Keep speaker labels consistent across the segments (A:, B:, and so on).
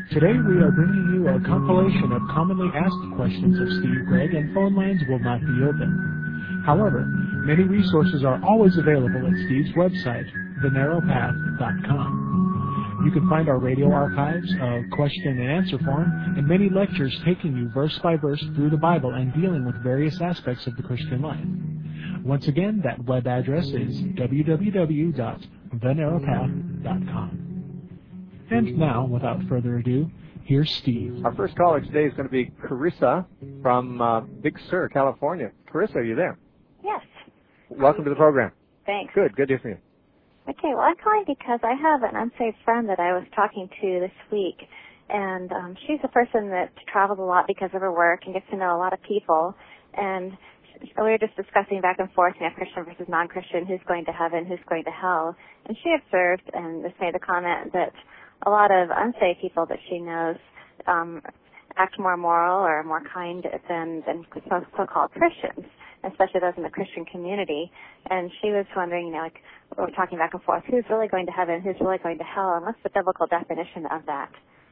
A: Today we are bringing you a compilation of commonly asked questions of Steve Gregg, and phone lines will not be open. However, many resources are always available at Steve's website, thenarrowpath.com. You can find our radio archives, a question and answer form, and many lectures taking you verse by verse through the Bible and dealing with various aspects of the Christian life. Once again, that web address is www.thenarrowpath.com. And now, without further ado, here's Steve.
B: Our first caller today is going to be Carissa from Big Sur, California. Carissa, are you there?
C: Yes.
B: Welcome to the program.
C: Thanks.
B: Good to hear from you.
C: Okay, well, I'm calling because I have an unsafe friend that I was talking to this week, and she's a person that travels a lot because of her work and gets to know a lot of people, and we were just discussing back and forth, Christian versus non-Christian, who's going to heaven, who's going to hell, and she observed and just made the comment that a lot of unsafe people that she knows act more moral or more kind than so-called Christians, especially those in the Christian community. And she was wondering, we were talking back and forth, who's really going to heaven, who's really going to hell, and what's the biblical definition of that?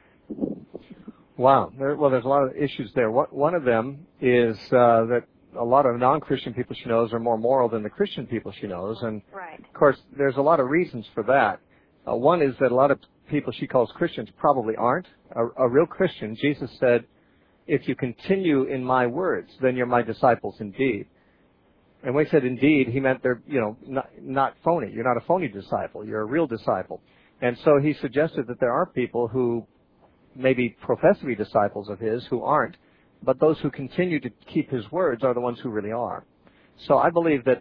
B: Wow. Well, there's a lot of issues there. One of them is that a lot of non-Christian people she knows are more moral than the Christian people she knows. And,
C: right.
B: Of course, there's a lot of reasons for that. One is that a lot of people she calls Christians probably aren't. A real Christian, Jesus said, if you continue in my words, then you're my disciples indeed. And when he said indeed, he meant they're, not phony. You're not a phony disciple. You're a real disciple. And so he suggested that there are people who maybe profess to be disciples of his who aren't, but those who continue to keep his words are the ones who really are. So I believe that,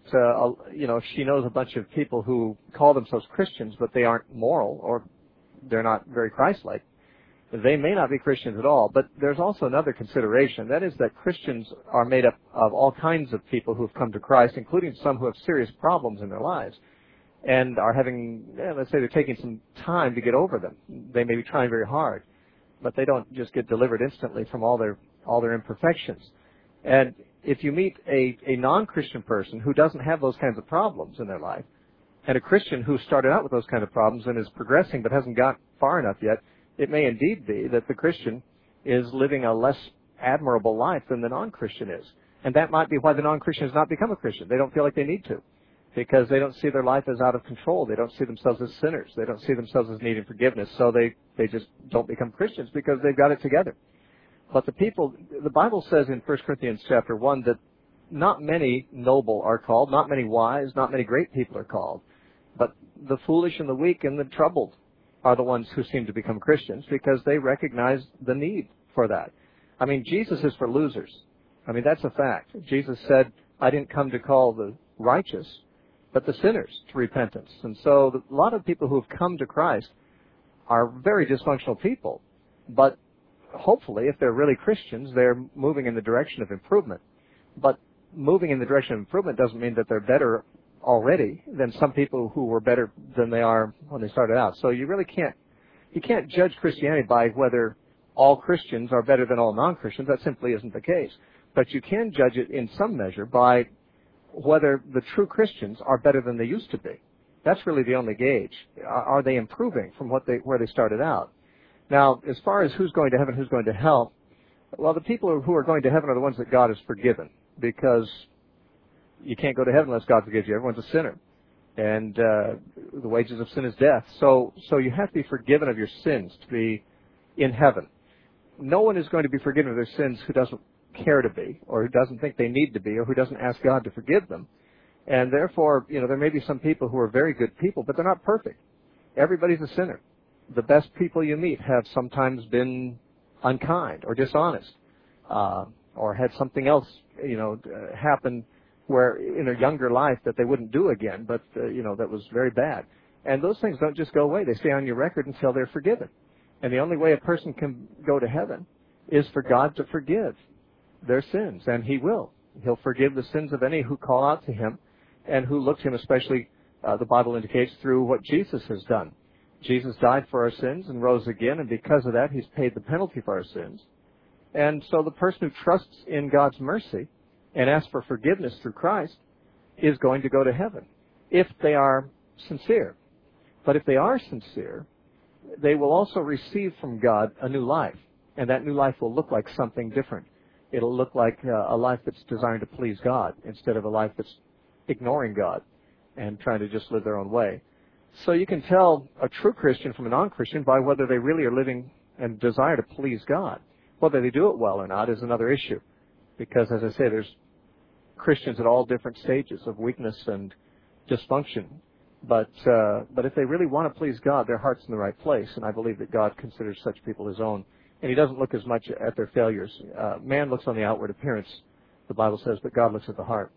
B: she knows a bunch of people who call themselves Christians, but they aren't moral or they're not very Christ-like. They may not be Christians at all, but there's also another consideration. That is that Christians are made up of all kinds of people who have come to Christ, including some who have serious problems in their lives and are having, let's say they're taking some time to get over them. They may be trying very hard, but they don't just get delivered instantly from all their imperfections. And if you meet a non-Christian person who doesn't have those kinds of problems in their life, and a Christian who started out with those kind of problems and is progressing but hasn't got far enough yet, it may indeed be that the Christian is living a less admirable life than the non-Christian is. And that might be why the non-Christian has not become a Christian. They don't feel like they need to, because they don't see their life as out of control. They don't see themselves as sinners. They don't see themselves as needing forgiveness. So they just don't become Christians because they've got it together. But the Bible says in 1 Corinthians chapter 1 that not many noble are called, not many wise, not many great people are called, but the foolish and the weak and the troubled are the ones who seem to become Christians because they recognize the need for that. I mean, Jesus is for losers. I mean, that's a fact. Jesus said, I didn't come to call the righteous, but the sinners to repentance. And so a lot of people who have come to Christ are very dysfunctional people, but hopefully, if they're really Christians, they're moving in the direction of improvement. But moving in the direction of improvement doesn't mean that they're better already than some people who were better than they are when they started out. So you really can't judge Christianity by whether all Christians are better than all non-Christians. That simply isn't the case. But you can judge it in some measure by whether the true Christians are better than they used to be. That's really the only gauge. Are they improving from where they started out? Now, as far as who's going to heaven, who's going to hell, well, the people who are going to heaven are the ones that God has forgiven, because you can't go to heaven unless God forgives you. Everyone's a sinner, and the wages of sin is death. So you have to be forgiven of your sins to be in heaven. No one is going to be forgiven of their sins who doesn't care to be, or who doesn't think they need to be, or who doesn't ask God to forgive them. And therefore, there may be some people who are very good people, but they're not perfect. Everybody's a sinner. The best people you meet have sometimes been unkind or dishonest, or had something else, happen where in a younger life that they wouldn't do again, but, that was very bad. And those things don't just go away. They stay on your record until they're forgiven. And the only way a person can go to heaven is for God to forgive their sins, and He will. He'll forgive the sins of any who call out to Him and who look to Him, especially, the Bible indicates, through what Jesus has done. Jesus died for our sins and rose again, and because of that, He's paid the penalty for our sins. And so the person who trusts in God's mercy and asks for forgiveness through Christ is going to go to heaven, if they are sincere. But if they are sincere, they will also receive from God a new life. And that new life will look like something different. It'll look like a life that's designed to please God instead of a life that's ignoring God and trying to just live their own way. So you can tell a true Christian from a non-Christian by whether they really are living and desire to please God. Whether they do it well or not is another issue. Because, as I say, there's Christians at all different stages of weakness and dysfunction. But if they really want to please God, their heart's in the right place. And I believe that God considers such people His own. And He doesn't look as much at their failures. Man looks on the outward appearance, the Bible says, but God looks at the heart.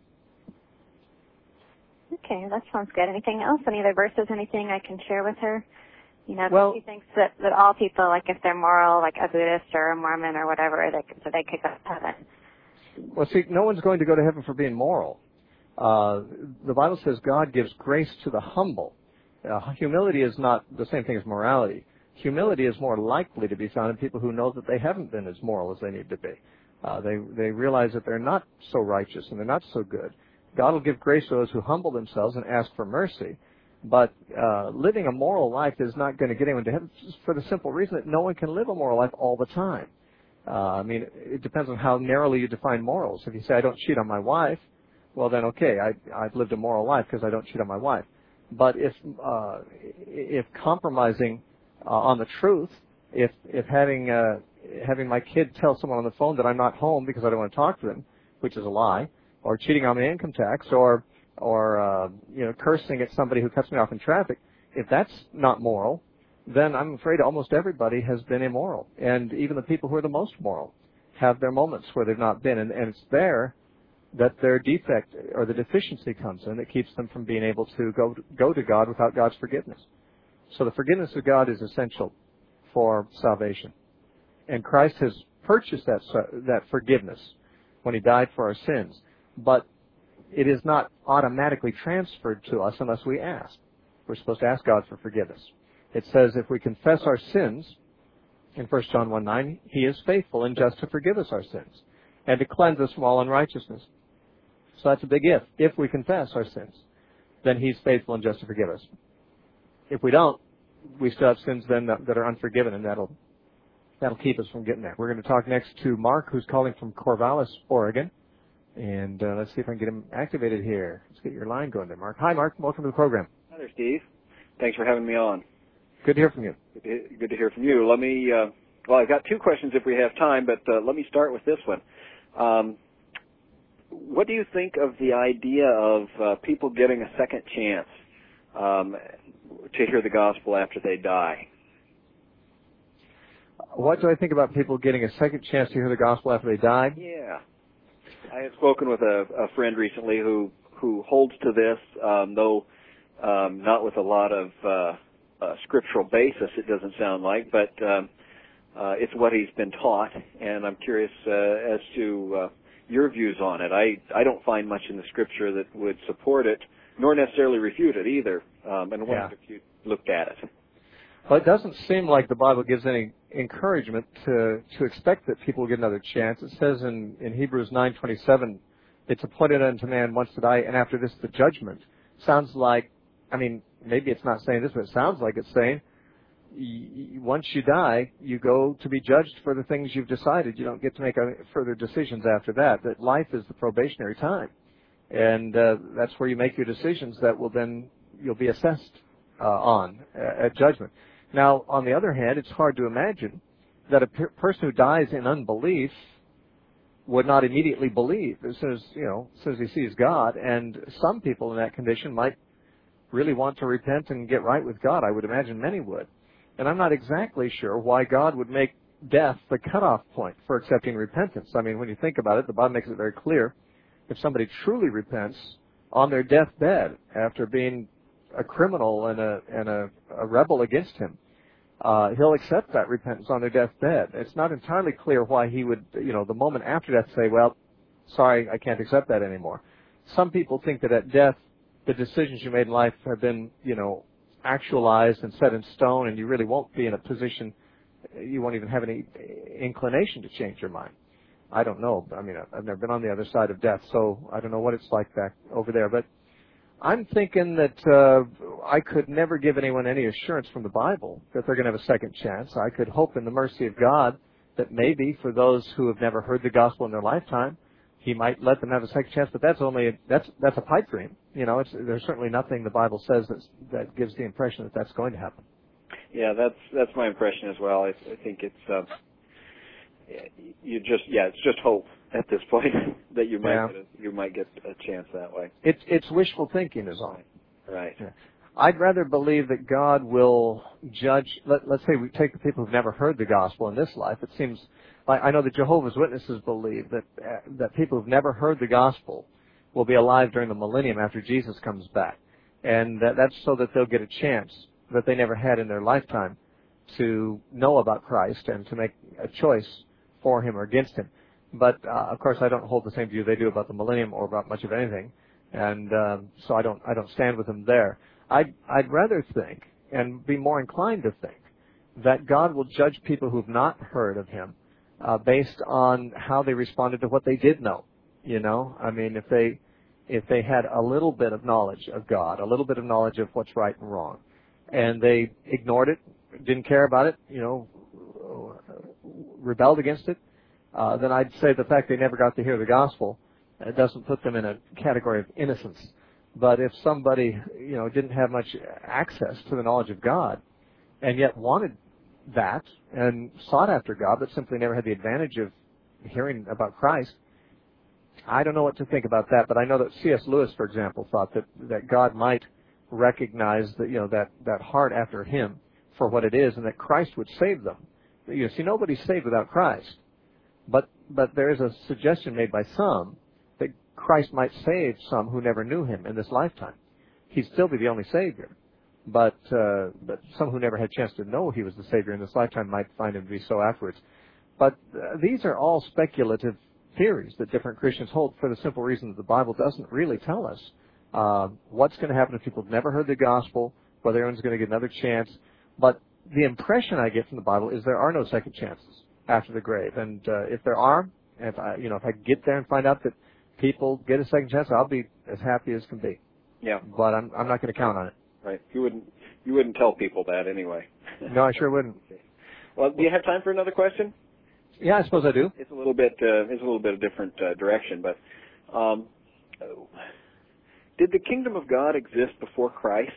C: Okay, that sounds good. Anything else? Any other verses, anything I can share with her? You know,
B: well,
C: she thinks that all people, like if they're moral, like a Buddhist or a Mormon or whatever, they could go to heaven.
B: Well, see, no one's going to go to heaven for being moral. The Bible says God gives grace to the humble. Humility is not the same thing as morality. Humility is more likely to be found in people who know that they haven't been as moral as they need to be. They realize that they're not so righteous and they're not so good. God will give grace to those who humble themselves and ask for mercy. But living a moral life is not going to get anyone to heaven for the simple reason that no one can live a moral life all the time. I mean, it depends on how narrowly you define morals. If you say, I don't cheat on my wife, well then, okay, I've lived a moral life because I don't cheat on my wife. But if compromising on the truth, if having my kid tell someone on the phone that I'm not home because I don't want to talk to them, which is a lie, or cheating on my income tax, or cursing at somebody who cuts me off in traffic, if that's not moral, then I'm afraid almost everybody has been immoral. And even the people who are the most moral have their moments where they've not been. And it's there that their defect or the deficiency comes in that keeps them from being able to go to God without God's forgiveness. So the forgiveness of God is essential for salvation. And Christ has purchased that forgiveness when He died for our sins. But it is not automatically transferred to us unless we ask. We're supposed to ask God for forgiveness. It says if we confess our sins, in 1 John 1:9, He is faithful and just to forgive us our sins and to cleanse us from all unrighteousness. So that's a big if. If we confess our sins, then He's faithful and just to forgive us. If we don't, we still have sins then that are unforgiven, and that'll keep us from getting there. We're going to talk next to Mark, who's calling from Corvallis, Oregon. And let's see if I can get him activated here. Let's get your line going there, Mark. Hi, Mark. Welcome to the program.
D: Hi there, Steve. Thanks for having me on.
B: Good to hear from you.
D: Good to hear from you. Let me, I've got two questions if we have time, but let me start with this one. What do you think of the idea of people getting a second chance to hear the gospel after they die?
B: What do I think about people getting a second chance to hear the gospel after they die?
D: Yeah. I had spoken with a friend recently who holds to this, though not with a lot of scriptural basis, it doesn't sound like, but it's what he's been taught, and I'm curious as to your views on it. I don't find much in the Scripture that would support it, nor necessarily refute it either, and I wondered if you looked at it.
B: Well, it doesn't seem like the Bible gives any encouragement to expect that people will get another chance. It says in Hebrews 9:27, it's appointed unto man once to die, and after this the judgment. Sounds like, I mean, maybe it's not saying this, but it sounds like it's saying once you die, you go to be judged for the things you've decided. You don't get to make further decisions after that. That life is the probationary time. And that's where you make your decisions that will then, you'll be assessed on at judgment. Now, on the other hand, it's hard to imagine that a person who dies in unbelief would not immediately believe as soon as he sees God. And some people in that condition might really want to repent and get right with God. I would imagine many would. And I'm not exactly sure why God would make death the cutoff point for accepting repentance. I mean, when you think about it, the Bible makes it very clear. If somebody truly repents on their deathbed after being a criminal and a rebel against Him, He'll accept that repentance on their deathbed. It's not entirely clear why He would, the moment after death say, well, sorry, I can't accept that anymore. Some people think that at death, the decisions you made in life have been, actualized and set in stone, and you really won't be in a position, you won't even have any inclination to change your mind. I don't know. I mean, I've never been on the other side of death, so I don't know what it's like back over there. But I'm thinking that I could never give anyone any assurance from the Bible that they're going to have a second chance. I could hope in the mercy of God that maybe for those who have never heard the gospel in their lifetime, He might let them have a second chance. But that's a pipe dream. You know, there's certainly nothing the Bible says that gives the impression that that's going to happen.
D: Yeah, that's my impression as well. I think it's it's just hope at this point that you might get a chance that way.
B: It's wishful thinking, is all.
D: Right.
B: Yeah. I'd rather believe that God will judge. Let's say we take the people who've never heard the gospel in this life. It seems like I know that Jehovah's Witnesses believe that people who've never heard the gospel will be alive during the millennium after Jesus comes back, and that's so that they'll get a chance that they never had in their lifetime to know about Christ and to make a choice for Him or against Him. But of course, I don't hold the same view they do about the millennium or about much of anything, and so I don't stand with them there. I'd rather think and be more inclined to think that God will judge people who've not heard of Him based on how they responded to what they did know. You know, I mean, if they had a little bit of knowledge of God, a little bit of knowledge of what's right and wrong, and they ignored it, didn't care about it, you know, rebelled against it, then I'd say the fact they never got to hear the gospel doesn't put them in a category of innocence. But if somebody, you know, didn't have much access to the knowledge of God and yet wanted that and sought after God but simply never had the advantage of hearing about Christ, I don't know what to think about that. But I know that C.S. Lewis, for example, thought that God might recognize that, you know, that heart after Him for what it is and that Christ would save them. You see, nobody's saved without Christ. But there is a suggestion made by some that Christ might save some who never knew Him in this lifetime. He'd still be the only Savior. But some who never had a chance to know He was the Savior in this lifetime might find Him to be so afterwards. But these are all speculative theories that different Christians hold for the simple reason that the Bible doesn't really tell us what's going to happen if people have never heard the gospel, whether anyone's going to get another chance. But the impression I get from the Bible is there are no second chances after the grave. And if there are, if I get there and find out that people get a second chance, I'll be as happy as can be.
D: Yeah.
B: But I'm not going to count on it.
D: Right. You wouldn't tell people that anyway.
B: No, I sure wouldn't.
D: Well, do you have time for another question?
B: Yeah, I suppose I do.
D: It's a little bit of different direction, but did the kingdom of God exist before Christ?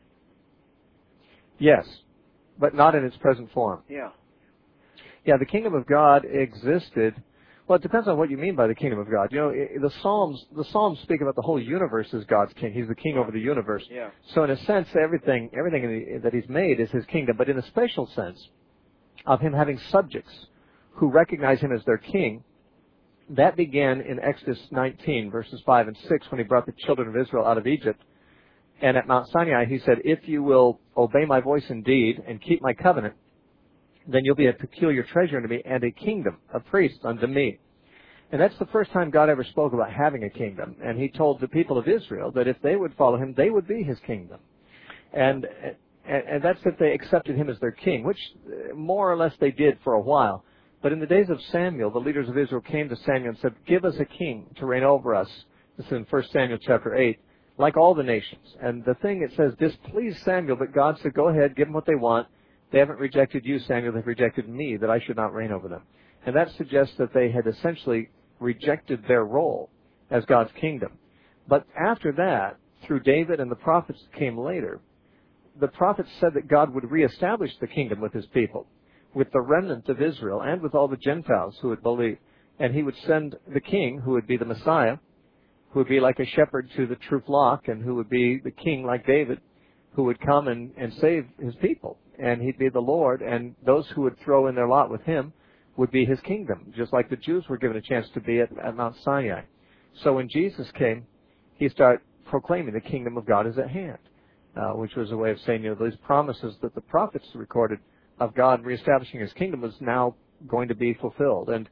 B: Yes, but not in its present form.
D: Yeah.
B: Yeah, the kingdom of God existed. Well, it depends on what you mean by the kingdom of God. You know, the Psalms speak about the whole universe as God's king. He's the king over the universe.
D: Yeah.
B: So in a sense, everything that He's made is His kingdom. But in a special sense of Him having subjects who recognize Him as their king, that began in Exodus 19, verses 5 and 6, when He brought the children of Israel out of Egypt. And at Mount Sinai, He said, if you will obey my voice indeed and keep my covenant, then you'll be a peculiar treasure unto me and a kingdom, a priest unto me. And that's the first time God ever spoke about having a kingdom. And He told the people of Israel that if they would follow Him, they would be His kingdom. And that's if they accepted Him as their king, which more or less they did for a while. But in the days of Samuel, the leaders of Israel came to Samuel and said, give us a king to reign over us. This is in 1 Samuel chapter 8, like all the nations. And the thing it says displeased Samuel, but God said, go ahead, give them what they want. They haven't rejected you, Samuel, they've rejected me, that I should not reign over them. And that suggests that they had essentially rejected their role as God's kingdom. But after that, through David and the prophets that came later, the prophets said that God would reestablish the kingdom with His people, with the remnant of Israel, and with all the Gentiles who would believe. And He would send the king, who would be the Messiah, who would be like a shepherd to the true flock, and who would be the king like David, who would come and save His people. And He'd be the Lord, and those who would throw in their lot with Him would be His kingdom, just like the Jews were given a chance to be at Mount Sinai. So when Jesus came, He started proclaiming the kingdom of God is at hand, which was a way of saying, you know, these promises that the prophets recorded of God reestablishing His kingdom was now going to be fulfilled. And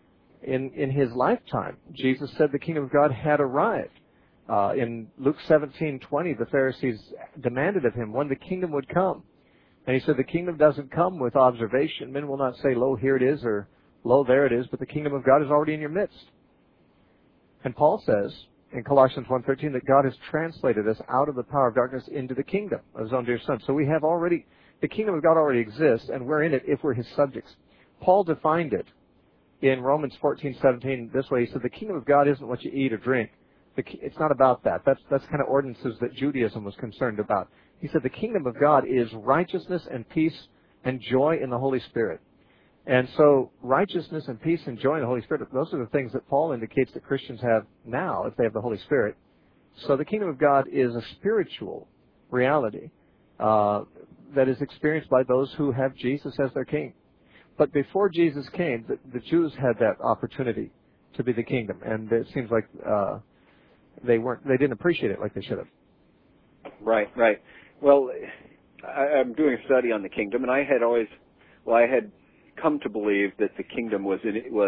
B: in His lifetime, Jesus said the kingdom of God had arrived. In Luke 17:20, the Pharisees demanded of Him when the kingdom would come. And He said, the kingdom doesn't come with observation. Men will not say, lo, here it is, or lo, there it is, but the kingdom of God is already in your midst. And Paul says, in Colossians 1:13 that God has translated us out of the power of darkness into the kingdom of His own dear Son. So we have already, the kingdom of God already exists, and we're in it if we're His subjects. Paul defined it in Romans 14:17 this way. He said, the kingdom of God isn't what you eat or drink. It's not about that. That's kind of ordinances that Judaism was concerned about. He said the kingdom of God is righteousness and peace and joy in the Holy Spirit. And so righteousness and peace and joy in the Holy Spirit, those are the things that Paul indicates that Christians have now if they have the Holy Spirit. So the kingdom of God is a spiritual reality that is experienced by those who have Jesus as their king. But before Jesus came, the Jews had that opportunity to be the kingdom, and it seems like they didn't appreciate it like they should have.
D: Right. Well, I'm doing a study on the kingdom, and I had come to believe that the kingdom was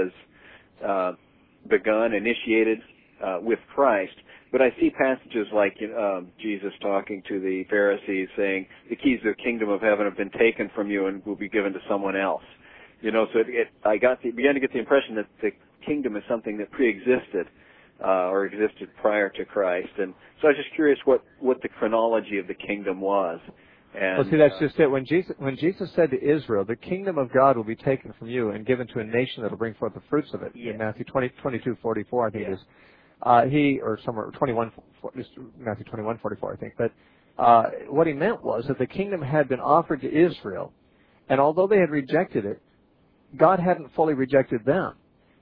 D: begun, initiated with Christ. But I see passages like Jesus talking to the Pharisees saying, the keys of the kingdom of heaven have been taken from you and will be given to someone else. So I began to get the impression that the kingdom is something that pre-existed or existed prior to Christ. And so I was just curious what the chronology of the kingdom was. And,
B: well, see, that's just it. When Jesus said to Israel, the kingdom of God will be taken from you and given to a nation that will bring forth the fruits of it, in Matthew 22:44, I think it is. Or somewhere, Matthew 21:44, I think. But what he meant was that the kingdom had been offered to Israel, and although they had rejected it, God hadn't fully rejected them.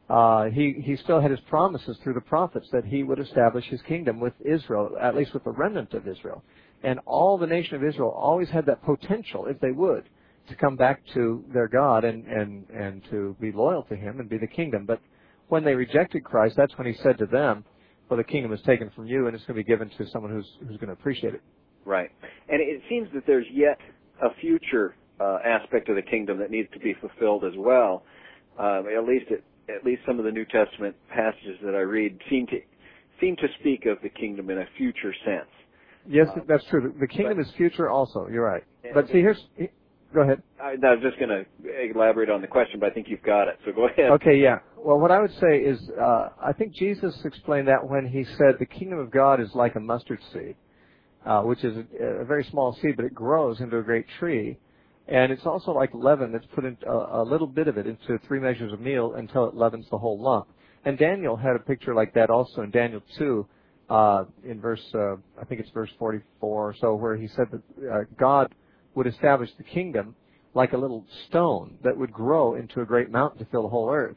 B: He still had His promises through the prophets that He would establish His kingdom with Israel, at least with the remnant of Israel. And all the nation of Israel always had that potential, if they would, to come back to their God and to be loyal to Him and be the kingdom. But when they rejected Christ, that's when He said to them, well, the kingdom is taken from you and it's going to be given to someone who's going to appreciate it.
D: Right. And it seems that there's yet a future aspect of the kingdom that needs to be fulfilled as well. At least some of the New Testament passages that I read seem to speak of the kingdom in a future sense.
B: Yes, that's true. The kingdom is future also. You're right. But see, go ahead.
D: I was just going to elaborate on the question, but I think you've got it, so go ahead.
B: Okay, yeah. Well, what I would say is I think Jesus explained that when He said the kingdom of God is like a mustard seed, which is a very small seed, but it grows into a great tree. And it's also like leaven that's put in a little bit of it into 3 measures of meal until it leavens the whole lump. And Daniel had a picture like that also in Daniel 2. In verse, I think it's verse 44 or so, where he said that God would establish the kingdom like a little stone that would grow into a great mountain to fill the whole earth.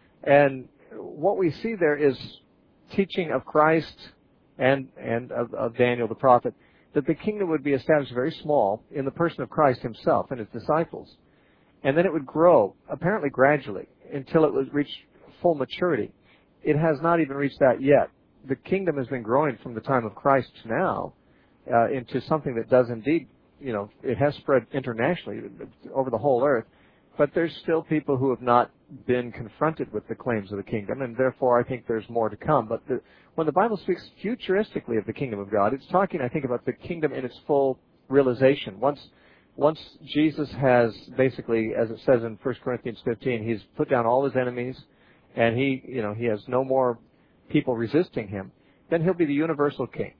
B: And what we see there is teaching of Christ and of Daniel the prophet, that the kingdom would be established very small in the person of Christ Himself and His disciples. And then it would grow, apparently gradually, until it would reach full maturity. It has not even reached that yet. The kingdom has been growing from the time of Christ to now into something that does indeed, it has spread internationally over the whole earth. But there's still people who have not been confronted with the claims of the kingdom, and therefore I think there's more to come. But when the Bible speaks futuristically of the kingdom of God, it's talking, I think, about the kingdom in its full realization. Once Jesus has basically, as it says in 1 Corinthians 15, He's put down all His enemies, and He has no more people resisting Him, then He'll be the universal king.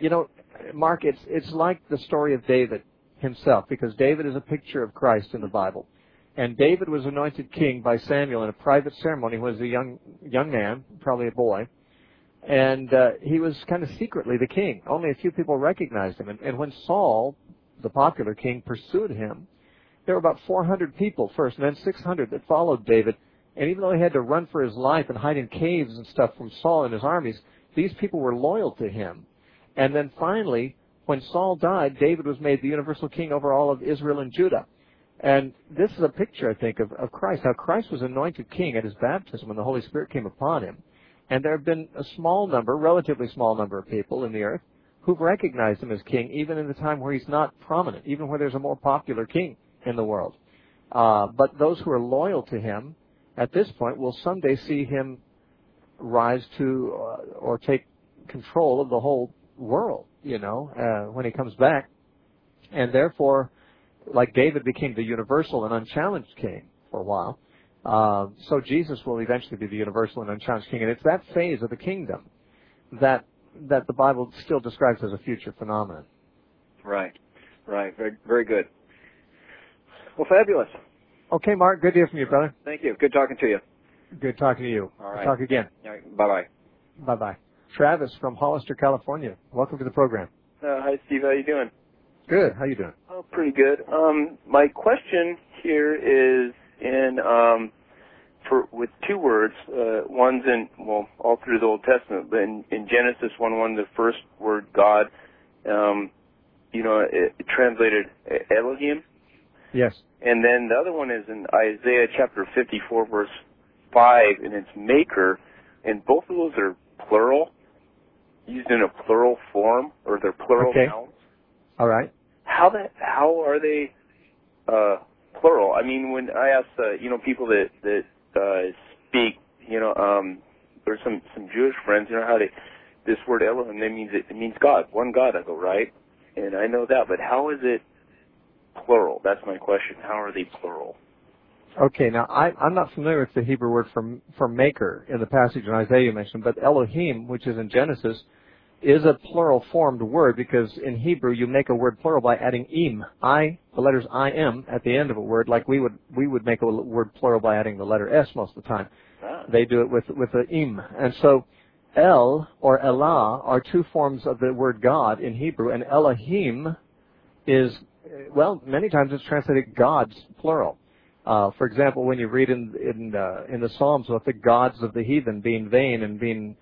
B: Mark, it's like the story of David himself, because David is a picture of Christ in the Bible. And David was anointed king by Samuel in a private ceremony when he was a young man, probably a boy. And he was kind of secretly the king. Only a few people recognized him. And when Saul, the popular king, pursued him, there were about 400 people first, and then 600 that followed David. And even though he had to run for his life and hide in caves and stuff from Saul and his armies, these people were loyal to him. And then finally, when Saul died, David was made the universal king over all of Israel and Judah. And this is a picture, I think, of Christ, how Christ was anointed king at His baptism when the Holy Spirit came upon Him. And there have been a relatively small number of people in the earth who've recognized Him as king, even in the time where He's not prominent, even where there's a more popular king in the world. But those who are loyal to Him at this point will someday see Him rise to or take control of the whole world, when He comes back. And therefore, like David became the universal and unchallenged king for a while, so Jesus will eventually be the universal and unchallenged king. And it's that phase of the kingdom that that the Bible still describes as a future phenomenon.
D: Right. Very, very good. Well, fabulous.
B: Okay, Mark, good to hear from you, brother.
D: Thank you. Good talking to you.
B: Good talking to you.
D: All right.
B: Talk again.
D: All right. Bye-bye.
B: Bye-bye. Travis from Hollister, California. Welcome to the program.
E: Hi, Steve. How you doing?
B: Good. How you doing?
E: Oh, pretty good. My question here is with two words. One's all through the Old Testament, but in Genesis 1:1, the first word God, it translated Elohim.
B: Yes.
E: And then the other one is in Isaiah chapter 54, verse 5, and it's maker, and both of those are plural, used in a plural form, or they're plural nouns.
B: All right.
E: How are they plural? I mean, when I ask people that speak, there's some Jewish friends, how this word Elohim, it means God, one God. I go, right, and I know that, but how is it plural? That's my question. How are they plural?
B: Okay, now I'm not familiar with the Hebrew word for maker in the passage in Isaiah you mentioned, but Elohim, which is in Genesis, is a plural formed word because in Hebrew you make a word plural by adding im, the letters I-M at the end of a word, like we would make a word plural by adding the letter S most of the time. They do it with the im. And so El or Elah are two forms of the word God in Hebrew, and Elohim is, many times it's translated gods, plural. For example, when you read in the Psalms about the gods of the heathen being vain and being,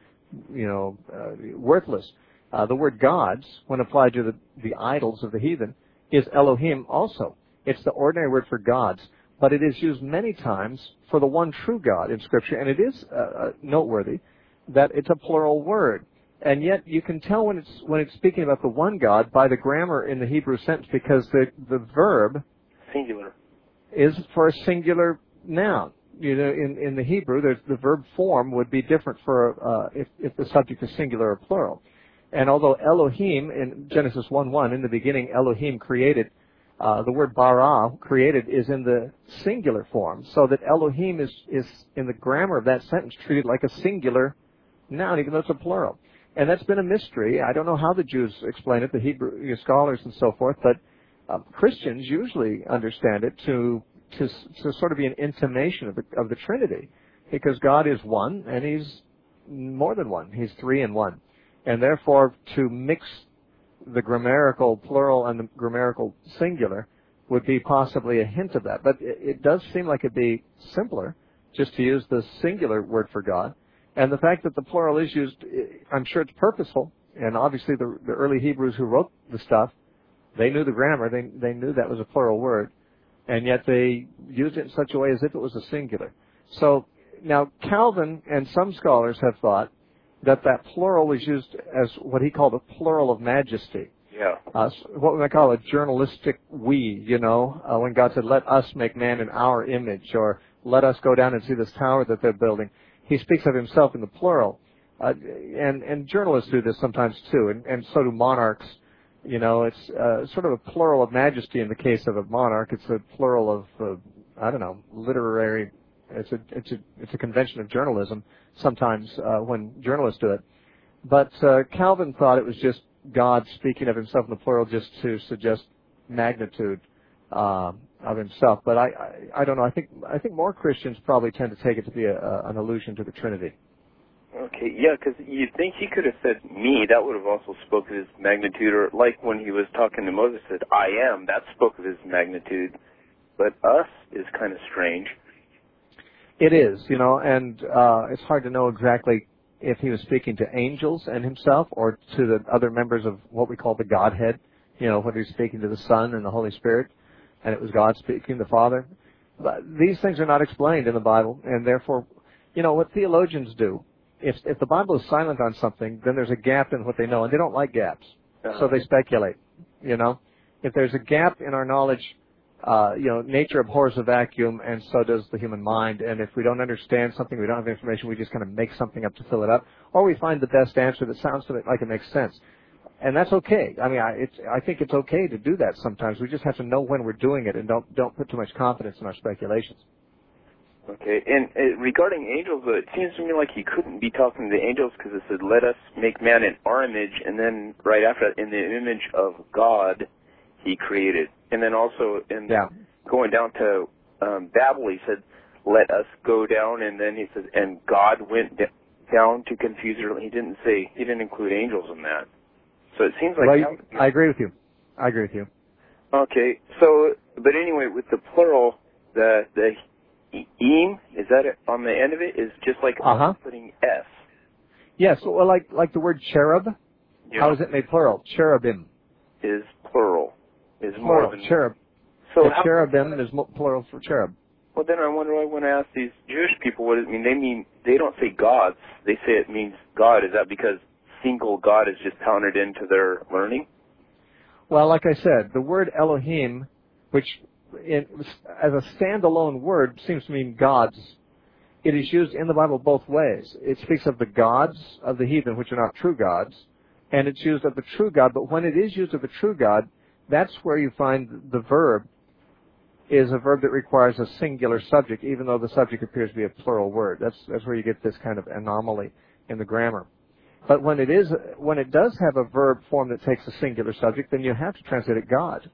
B: worthless, the word gods, when applied to the idols of the heathen, is Elohim also. It's the ordinary word for gods, but it is used many times for the one true God in Scripture, and it is noteworthy that it's a plural word. And yet you can tell when it's speaking about the one God by the grammar in the Hebrew sentence, because the verb
E: singular
B: is for a singular noun. In the Hebrew, the verb form would be different for if the subject is singular or plural. And although Elohim in Genesis 1:1, in the beginning Elohim created, the word bara, created, is in the singular form, so that Elohim is in the grammar of that sentence treated like a singular noun, even though it's a plural. And that's been a mystery. I don't know how the Jews explain it, the Hebrew scholars and so forth, but Christians usually understand it to sort of be an intimation of the Trinity, because God is one and He's more than one. He's three in one, and therefore to mix the grammatical plural and the grammatical singular would be possibly a hint of that. But it does seem like it'd be simpler just to use the singular word for God. And the fact that the plural is used, I'm sure it's purposeful. And obviously the early Hebrews who wrote the stuff, they knew the grammar. They knew that was a plural word. And yet they used it in such a way as if it was a singular. So now Calvin and some scholars have thought that plural was used as what he called a plural of majesty.
E: Yeah.
B: What we might call a journalistic we, when God said, let us make man in our image, or let us go down and see this tower that they're building. He speaks of himself in the plural. And journalists do this sometimes too, and so do monarchs. It's sort of a plural of majesty in the case of a monarch. It's a plural of, literary. It's a convention of journalism sometimes when journalists do it. But Calvin thought it was just God speaking of himself in the plural just to suggest magnitude of himself. But I don't know. I think more Christians probably tend to take it to be an allusion to the Trinity.
E: Okay, yeah, because you'd think he could have said me. That would have also spoke of his magnitude, or like when he was talking to Moses, said I am. That spoke of his magnitude. But us is kind of strange.
B: It is, and it's hard to know exactly if he was speaking to angels and himself or to the other members of what we call the Godhead, whether he's speaking to the Son and the Holy Spirit, and it was God speaking, the Father. But these things are not explained in the Bible, and therefore, what theologians do, if the Bible is silent on something, then there's a gap in what they know, and they don't like gaps, so they speculate, If there's a gap in our knowledge, nature abhors a vacuum, and so does the human mind. And if we don't understand something, we don't have information, we just kind of make something up to fill it up, or we find the best answer that sounds like it makes sense. And that's okay. I mean, I think it's okay to do that sometimes. We just have to know when we're doing it, and don't put too much confidence in our speculations.
E: Okay, and regarding angels, it seems to me like he couldn't be talking to the angels because it said, "Let us make man in our image," and then right after that, in the image of God, he created. And then also going down to Babel, he said, "Let us go down," and then he says, "And God went down to confuse her." He didn't include angels in that. So it seems like...
B: Right. I agree with you.
E: Okay, so, but anyway, with the plural, the eem, is that it, on the end of it, is just like putting S.
B: Yes, well, like the word cherub.
E: Yeah.
B: How is it made plural? Cherubim.
E: Is plural. Is
B: Plural,
E: more than...
B: cherub.
E: So
B: cherubim is plural for cherub.
E: Well, then I wonder why when I ask these Jewish people what it mean, they don't say gods. They say it means God. Is that because single God is just pounded into their learning?
B: Well, like I said, the word Elohim, which as a standalone word seems to mean gods, it is used in the Bible both ways. It speaks of the gods of the heathen, which are not true gods, and it's used of the true God. But when it is used of the true God, that's where you find the verb is a verb that requires a singular subject, even though the subject appears to be a plural word. That's where you get this kind of anomaly in the grammar. But when it does have a verb form that takes a singular subject, then you have to translate it God.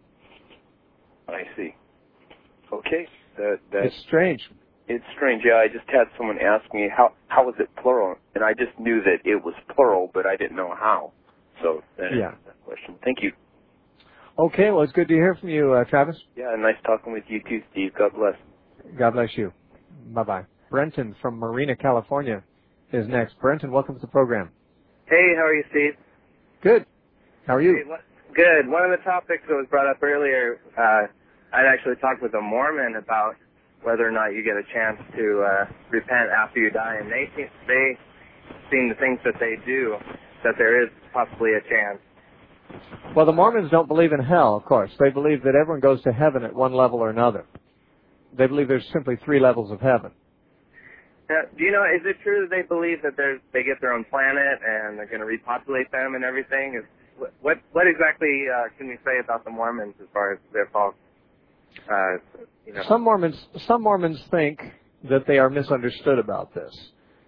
E: I see. Okay.
B: It's strange.
E: It's strange. Yeah, I just had someone ask me how was it plural, and I just knew that it was plural, but I didn't know how. So that answers that question. Thank you.
B: Okay, well, it's good to hear from you, Travis.
E: Yeah, nice talking with you too, Steve. God bless.
B: God bless you. Bye-bye. Brenton from Marina, California is next. Brenton, welcome to the program.
F: Hey, how are you, Steve?
B: Good. How are you?
F: Hey, good. One of the topics that was brought up earlier, I'd actually talked with a Mormon about whether or not you get a chance to repent after you die, and they seem to think that they do, that there is possibly a chance.
B: Well, the Mormons don't believe in hell, of course. They believe that everyone goes to heaven at one level or another. They believe there's simply 3 levels of heaven.
F: Now, do you know, is it true that they believe that they get their own planet and they're going to repopulate them and everything? What exactly can we say about the Mormons as far as their fault?
B: Some Mormons think that they are misunderstood about this.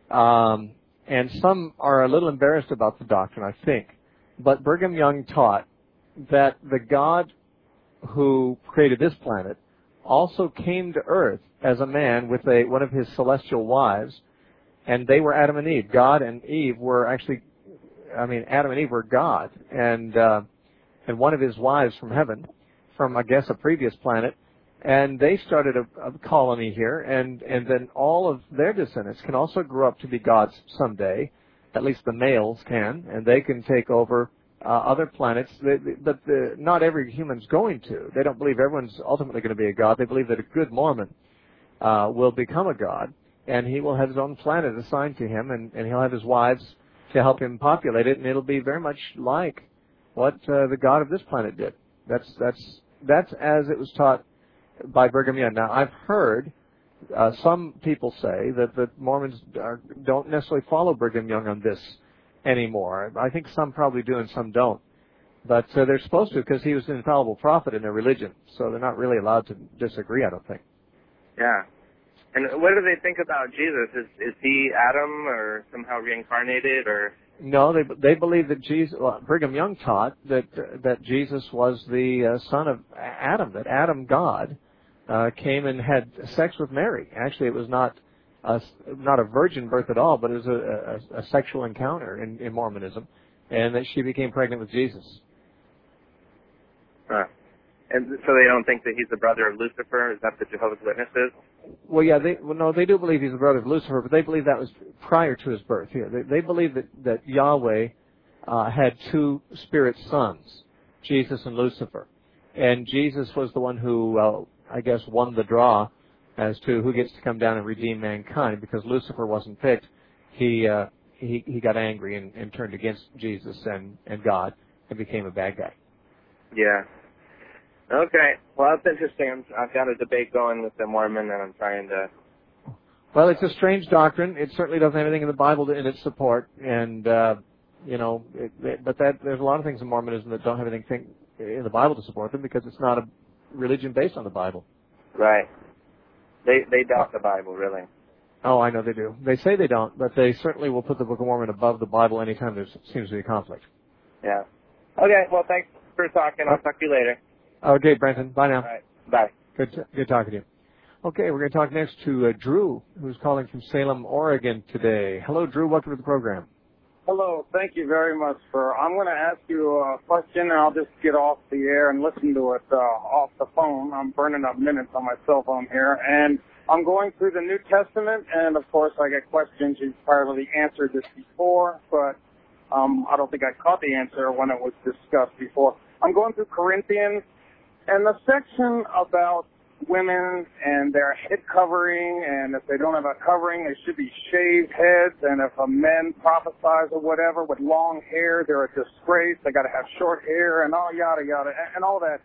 B: And some are a little embarrassed about the doctrine, I think. But Brigham Young taught that the God who created this planet also came to Earth as a man with one of his celestial wives, and they were Adam and Eve. God and Eve were actually, Adam and Eve were God, and one of his wives from heaven, from, I guess, a previous planet, and they started a colony here, and then all of their descendants can also grow up to be gods someday. At least the males can, and they can take over other planets. But not every human's going to. They don't believe everyone's ultimately going to be a god. They believe that a good Mormon will become a god, and he will have his own planet assigned to him, and he'll have his wives to help him populate it, and it'll be very much like what the God of this planet did. That's as it was taught by Brigham Young. Now, I've heard some people say that the Mormons don't necessarily follow Brigham Young on this anymore. I think some probably do and some don't. But they're supposed to, because he was an infallible prophet in their religion. So they're not really allowed to disagree, I don't think.
F: Yeah. And what do they think about Jesus? Is he Adam or somehow reincarnated, or? No,
B: they believe that Jesus. Well, Brigham Young taught that Jesus was the son of Adam. That Adam, God, came and had sex with Mary. Actually, it was not a virgin birth at all, but it was a sexual encounter in Mormonism, and that she became pregnant with Jesus.
F: And so they don't think that he's the brother of Lucifer? Is that the Jehovah's Witnesses?
B: Well, yeah, they do believe he's the brother of Lucifer, but they believe that was prior to his birth. Here, they believe that Yahweh had 2 spirit sons, Jesus and Lucifer, and Jesus was the one who, I guess, won the draw as to who gets to come down and redeem mankind. Because Lucifer wasn't picked, he got angry and turned against Jesus and God and became a bad guy.
F: Yeah. Okay. Well, that's interesting. I've got a debate going with the Mormon, and I'm trying to...
B: Well, it's a strange doctrine. It certainly doesn't have anything in the Bible in its support, and there's a lot of things in Mormonism that don't have anything in the Bible to support them because it's not a religion based on the Bible.
F: Right. They doubt the Bible, really.
B: Oh, I know they do. They say they don't, but they certainly will put the Book of Mormon above the Bible anytime there seems to be a conflict.
F: Yeah. Okay, well, thanks for talking. I'll talk to you later.
B: Okay, Brenton. Bye now.
F: All right. Bye.
B: Good talking to you. Okay, we're going to talk next to Drew, who's calling from Salem, Oregon today. Hello, Drew. Welcome to the program.
G: Hello. Thank you very much I'm going to ask you a question, and I'll just get off the air and listen to it off the phone. I'm burning up minutes on my cell phone here, and I'm going through the New Testament, and of course I get questions. You've probably answered this before, but I don't think I caught the answer when it was discussed before. I'm going through Corinthians, and the section about women and their head covering, and if they don't have a covering, they should be shaved heads, and if a man prophesies or whatever with long hair, they're a disgrace. They got to have short hair, and all yada yada, and all that.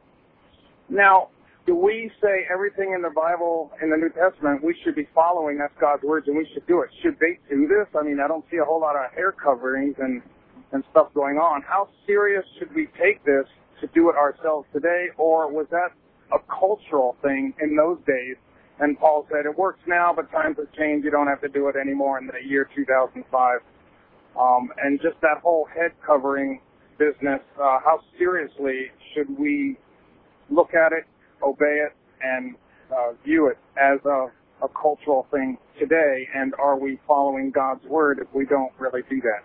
G: Now, do we say everything in the Bible, in the New Testament, we should be following? That's God's words, and we should do it. Should they do this? I mean, I don't see a whole lot of hair coverings and stuff going on. How serious should we take this to do it ourselves today, or was that a cultural thing in those days? And Paul said, it works now, but times have changed. You don't have to do it anymore in the year 2005. And just that whole head covering business, how seriously should we look at it, obey it, and view it as a cultural thing today? And are we following God's word if we don't really do that?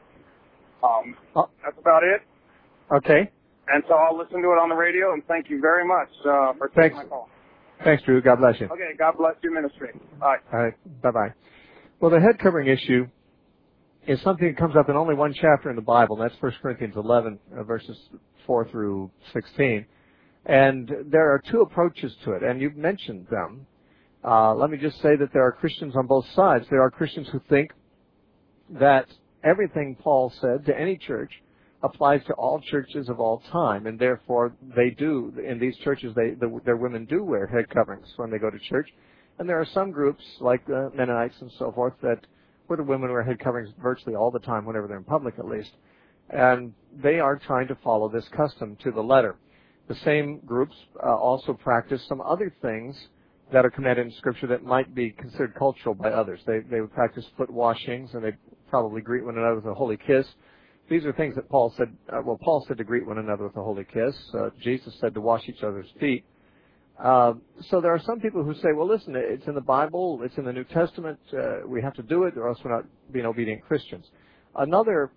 G: That's about it.
B: Okay.
G: And so I'll listen to it on the radio, and thank you very much for taking my call.
B: Thanks, Drew. God bless you.
G: Okay, God bless your ministry. Bye.
B: All right, bye-bye. Well, the head covering issue is something that comes up in only one chapter in the Bible, and that's 1 Corinthians 11, verses 4 through 16. And there are two approaches to it, and you've mentioned them. Let me just say that there are Christians on both sides. There are Christians who think that everything Paul said to any church applies to all churches of all time, and therefore they do, in these churches, their women do wear head coverings when they go to church. And there are some groups, like the Mennonites and so forth, where the women wear head coverings virtually all the time, whenever they're in public at least. And they are trying to follow this custom to the letter. The same groups also practice some other things that are commanded in Scripture that might be considered cultural by others. They would practice foot washings, and they probably greet one another with a holy kiss. These are things that Paul said, Paul said to greet one another with a holy kiss. Jesus said to wash each other's feet. So there are some people who say, well, listen, it's in the Bible, it's in the New Testament, we have to do it, or else we're not being obedient Christians. Another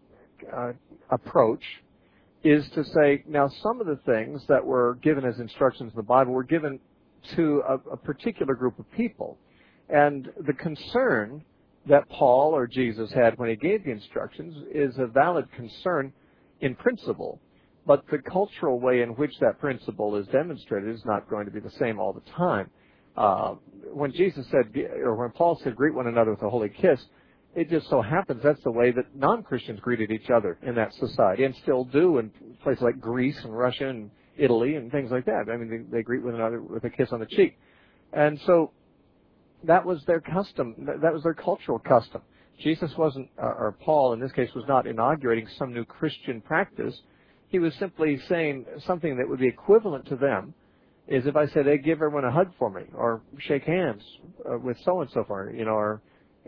B: approach is to say, now some of the things that were given as instructions in the Bible were given to a particular group of people. And the concern that Paul or Jesus had when he gave the instructions is a valid concern in principle, but the cultural way in which that principle is demonstrated is not going to be the same all the time. When Jesus said, or when Paul said, greet one another with a holy kiss, it just so happens that's the way that non-Christians greeted each other in that society, and still do in places like Greece and Russia and Italy and things like that. I mean, they greet one another with a kiss on the cheek. And so that was their custom. That was their cultural custom. Jesus wasn't, or Paul in this case, was not inaugurating some new Christian practice. He was simply saying something that would be equivalent to them. Is if I said, hey, give everyone a hug for me, or shake hands with so-and-so for, or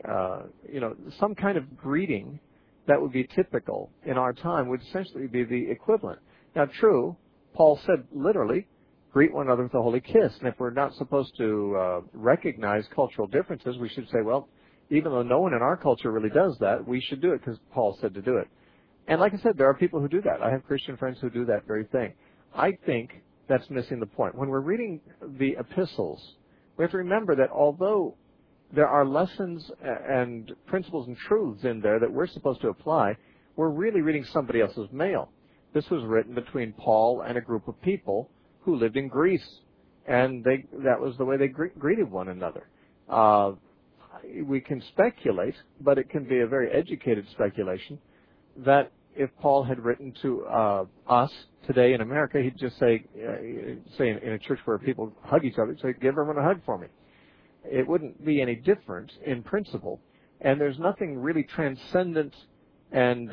B: some kind of greeting that would be typical in our time would essentially be the equivalent. Now, true, Paul said literally, greet one another with a holy kiss. And if we're not supposed to recognize cultural differences, we should say, well, even though no one in our culture really does that, we should do it because Paul said to do it. And like I said, there are people who do that. I have Christian friends who do that very thing. I think that's missing the point. When we're reading the epistles, we have to remember that although there are lessons and principles and truths in there that we're supposed to apply, we're really reading somebody else's mail. This was written between Paul and a group of people who lived in Greece, and that was the way they greeted one another. We can speculate, but it can be a very educated speculation, that if Paul had written to us today in America, he'd just say in a church where people hug each other, say, give everyone a hug for me. It wouldn't be any different in principle, and there's nothing really transcendent and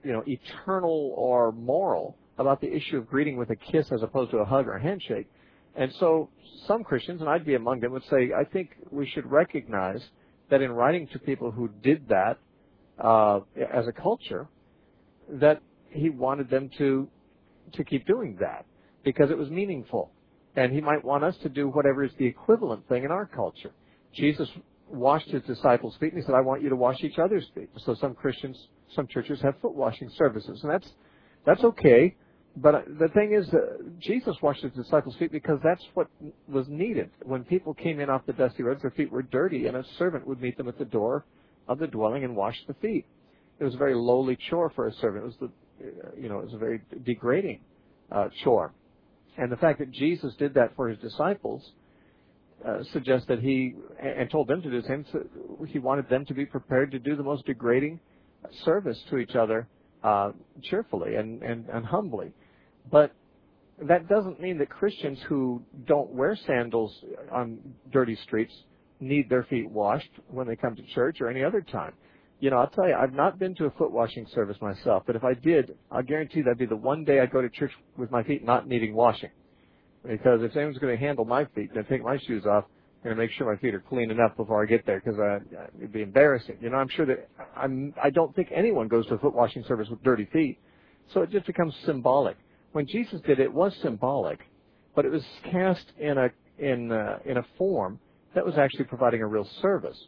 B: eternal or moral about the issue of greeting with a kiss as opposed to a hug or a handshake. And so some Christians, and I'd be among them, would say, I think we should recognize that in writing to people who did that as a culture, that he wanted them to keep doing that because it was meaningful. And he might want us to do whatever is the equivalent thing in our culture. Jesus washed his disciples' feet, and he said, I want you to wash each other's feet. So some churches have foot washing services, and that's okay. But the thing is, Jesus washed his disciples' feet because that's what was needed. When people came in off the dusty roads, their feet were dirty, and a servant would meet them at the door of the dwelling and wash the feet. It was a very lowly chore for a servant. It was a very degrading chore. And the fact that Jesus did that for his disciples suggests that and told them to do the same, so he wanted them to be prepared to do the most degrading service to each other cheerfully and humbly. But that doesn't mean that Christians who don't wear sandals on dirty streets need their feet washed when they come to church or any other time. I'll tell you, I've not been to a foot washing service myself, but if I did, I guarantee that'd be the one day I'd go to church with my feet not needing washing. Because if anyone's going to handle my feet and take my shoes off, I'm going to make sure my feet are clean enough before I get there, because it'd be embarrassing. I'm sure that I don't think anyone goes to a foot washing service with dirty feet, so it just becomes symbolic. When Jesus did it, it was symbolic, but it was cast in a form that was actually providing a real service.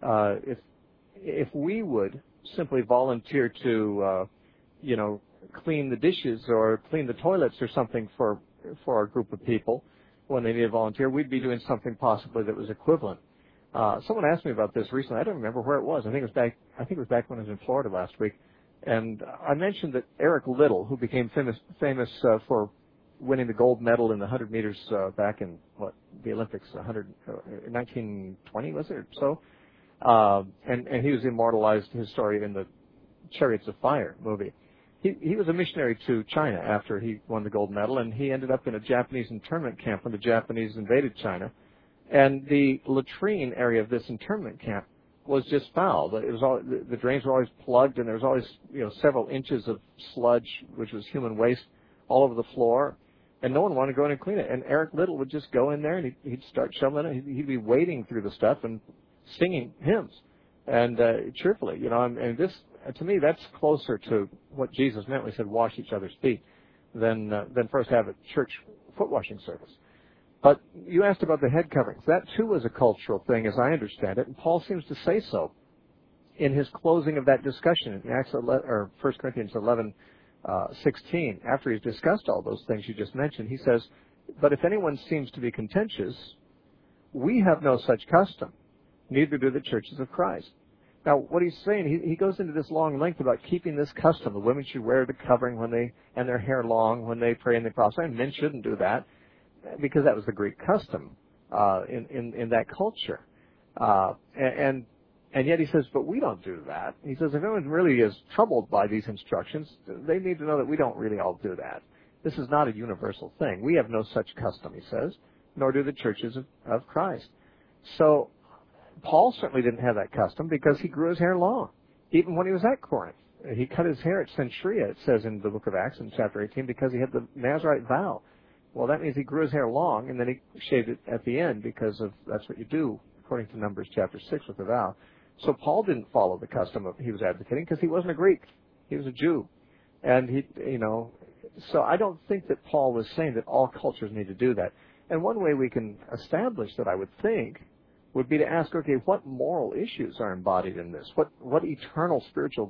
B: If we would simply volunteer to, clean the dishes or clean the toilets or something for our group of people when they need a volunteer, we'd be doing something possibly that was equivalent. Someone asked me about this recently. I don't remember where it was. I think it was back when I was in Florida last week. And I mentioned that Eric Liddell, who became famous for winning the gold medal in the 100 meters back in the Olympics, 1920 was it or so? And he was immortalized, his story, in the Chariots of Fire movie. He was a missionary to China after he won the gold medal, and he ended up in a Japanese internment camp when the Japanese invaded China. And the latrine area of this internment camp was just foul. It was the drains were always plugged, and there was always several inches of sludge, which was human waste, all over the floor, and no one wanted to go in and clean it. And Eric Liddell would just go in there and he'd start shoveling it. He'd be wading through the stuff and singing hymns and cheerfully, and this, to me, that's closer to what Jesus meant when he said wash each other's feet than first have a church foot washing service. But you asked about the head coverings. That too was a cultural thing, as I understand it, and Paul seems to say so in his closing of that discussion in 1 Corinthians 11:16. After he's discussed all those things you just mentioned, he says, "But if anyone seems to be contentious, we have no such custom, neither do the churches of Christ." Now, what he's saying, he goes into this long length about keeping this custom. The women should wear the covering and their hair long when they pray and they prophesy, and men shouldn't do that, because that was the Greek custom in that culture. And yet he says, but we don't do that. He says, if anyone really is troubled by these instructions, they need to know that we don't really all do that. This is not a universal thing. We have no such custom, he says, nor do the churches of Christ. So Paul certainly didn't have that custom because he grew his hair long, even when he was at Corinth. He cut his hair at Cenchrea, it says in the book of Acts in chapter 18, because he had the Nazirite vow. Well, that means he grew his hair long, and then he shaved it at the end because that's what you do, according to Numbers chapter 6 with the vow. So Paul didn't follow the custom he was advocating because he wasn't a Greek. He was a Jew. And so I don't think that Paul was saying that all cultures need to do that. And one way we can establish that, I would think, would be to ask, okay, what moral issues are embodied in this? What eternal spiritual,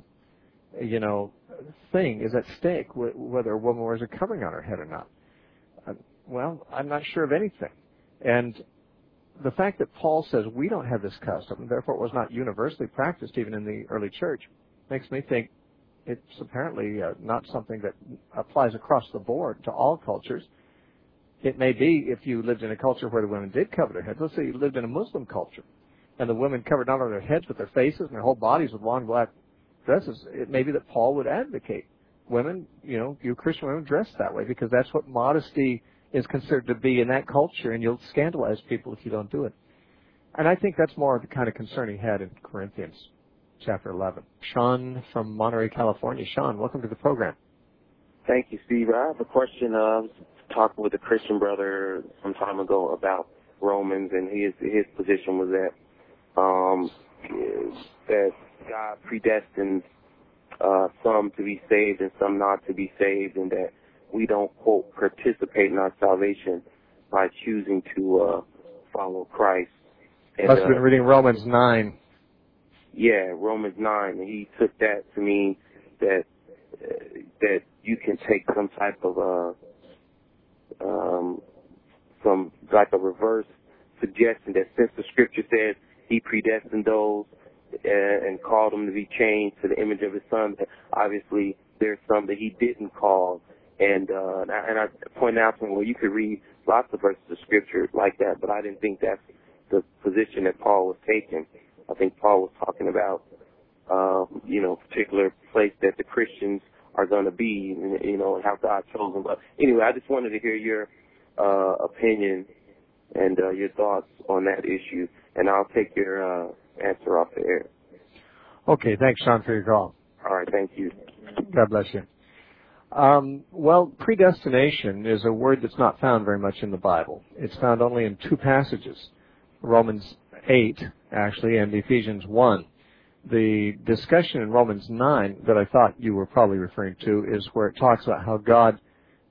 B: thing is at stake, whether a woman wears a covering on her head or not? Well, I'm not sure of anything. And the fact that Paul says we don't have this custom, and therefore it was not universally practiced even in the early church, makes me think it's apparently not something that applies across the board to all cultures. It may be if you lived in a culture where the women did cover their heads. Let's say you lived in a Muslim culture, and the women covered not only their heads but their faces and their whole bodies with long black dresses. It may be that Paul would advocate women, you Christian women, dress that way because that's what modesty is considered to be in that culture, and you'll scandalize people if you don't do it. And I think that's more of the kind of concern he had in Corinthians chapter 11. Sean from Monterey, California. Sean, welcome to the program.
H: Thank you, Steve. I have a question.
E: talking with a Christian brother some time ago about Romans, and his position was that God predestined some to be saved and some not to be saved, and that we don't, quote, participate in our salvation by choosing to follow Christ. And,
B: Must have been reading Romans 9.
E: Yeah, Romans 9, and he took that to mean that you can take some type of some like a reverse suggestion that since the scripture says he predestined those and called them to be changed to the image of his son, obviously there's some that he didn't call. And I pointed out to him, well, you could read lots of verses of scripture like that, but I didn't think that's the position that Paul was taking. I think Paul was talking about, particular place that the Christians are going to be, and how God chose them. But anyway, I just wanted to hear your opinion and your thoughts on that issue, and I'll take your answer off the air.
B: Okay, thanks, Sean, for your call.
E: All right, thank you.
B: God bless you. Well, predestination is a word that's not found very much in the Bible. It's found only in two passages, Romans 8, actually, and Ephesians 1. The discussion in Romans 9 that I thought you were probably referring to is where it talks about how God